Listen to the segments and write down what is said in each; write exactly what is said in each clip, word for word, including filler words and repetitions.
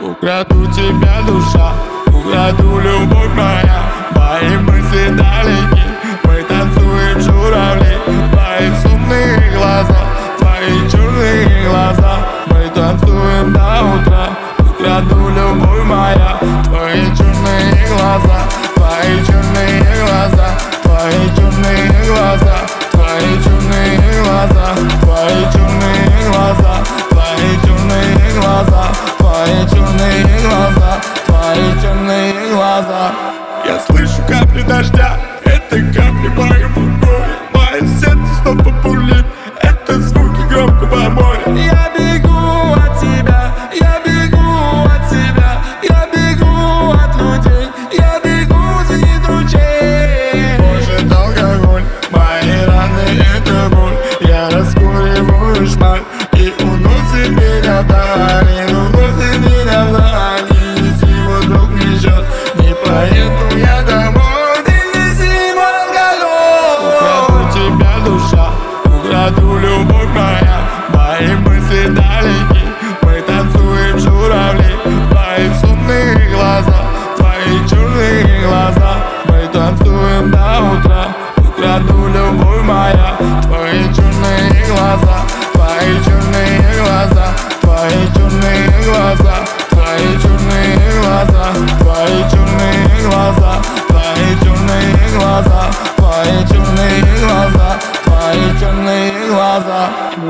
Украду тебя, душа, украду любовь моя. Мои мысли далеки, мы танцуем журавли. Твои сонные глаза, твои черные глаза, мы танцуем до утра. Украду любовь моя. Твои черные глаза, твои черные глаза, твои черные глаза, твои черные глаза, твои черные глаза, твои черные глаза, твои черные глаза, твои черные глаза. Я слышу капли дождя, это капли моего горя. Мое сердце снова бурлит, это звуки громкого моря. Я бегу от тебя, я бегу от тебя, я бегу от людей, я бегу за ручей. Может алкоголь, мои раны это боль. Я раскуриваю шмаль и уносит меня вдаль, уносит меня вдаль. И если вот друг не ждет, не поеду я домой. Ты неси мой алкоголь. Украду тебя, душа, украду любовь моя. Мои мысли далеки, мы танцуем журавли. Твои сонные глаза, твои черные глаза, мы танцуем до утра. Украду любовь моя. Твои черные глаза, твои черные глаза, твои черные глаза, твои черные глаза, твои черные глаза, твои черные глаза, твои черные глаза, твои черные глаза.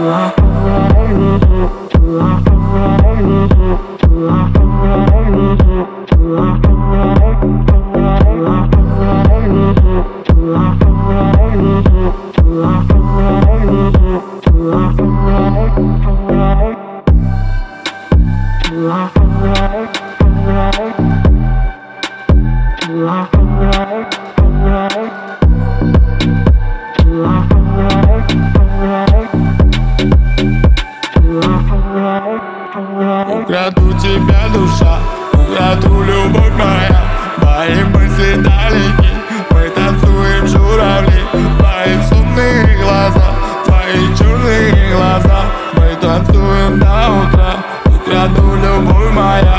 Украду тебя, душа, украду любовь моя. Мои мысли далеки, мы танцуем журавли. Твои сонные глаза, твои черные глаза, мы танцуем до утра. Украду любовь моя.